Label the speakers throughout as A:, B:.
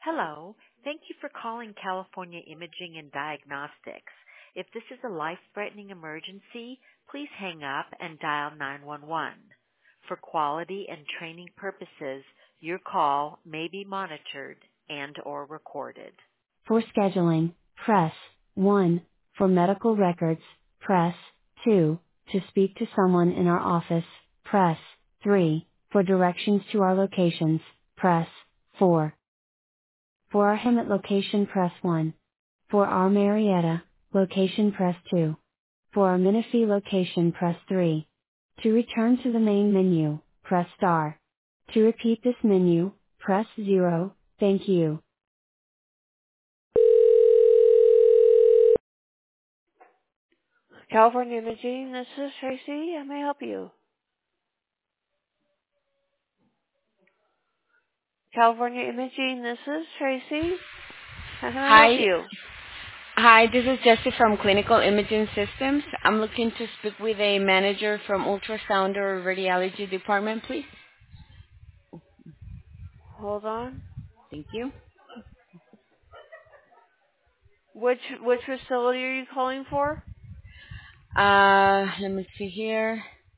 A: Hello. Thank you for calling California Imaging and Diagnostics. If this is a life-threatening emergency, please hang up and dial 911. For quality and training purposes, your call may be monitored and/or recorded. For scheduling, press 1. For medical records, press 2. To speak to someone in our office, press 3. For directions to our locations, press 4. For our Hemet location, press 1. For our Marietta location, press 2. For our Menifee location, press 3. To return to the main menu, press star. To repeat this menu, press 0. Thank you. California Imaging, this is Tracy. How may I help you? California Imaging, this is Tracy. How can I help
B: Hi.
A: you?
B: Hi, this is Jessie from Clinical Imaging Systems. I'm looking to speak with a manager from ultrasound or radiology department, please.
A: Hold on.
B: Thank you.
A: Which facility are you calling for?
B: Let me see here.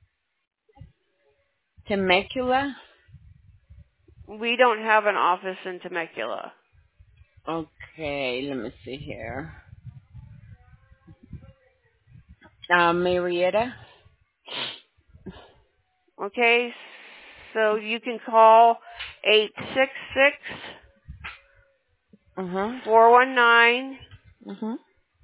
B: Temecula.
A: We don't have an office in Temecula.
B: Okay, let me see here. Marietta.
A: Okay, so you can call 866
B: Uh-huh.
A: 419
B: Uh-huh.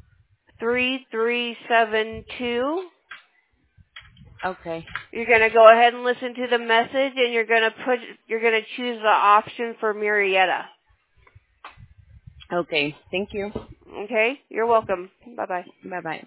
A: 3372.
B: Okay.
A: You're going to go ahead and listen to the message, and you're going to choose the option for Marietta.
B: Okay. Thank you.
A: Okay? You're welcome. Bye-bye.
B: Bye-bye.